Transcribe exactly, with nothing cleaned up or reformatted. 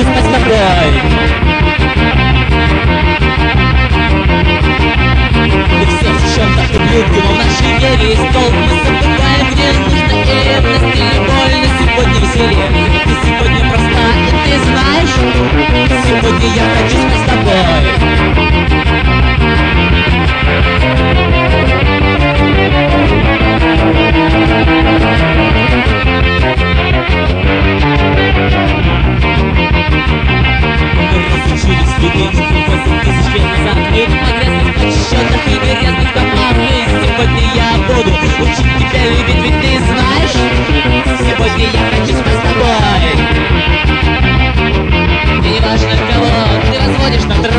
хочу спать с тобой. И все в чем-то ублюдки, но в нашей вере есть толк. Мы забываем, где нужно ревность и боль. Но сегодня веселье, ты сегодня проста. И ты знаешь, сегодня я хочу спать с тобой. Сегодня я буду учить тебя любить, ведь ты знаешь, сегодня я хочу спать с тобой. И неважно кого ты разводишь на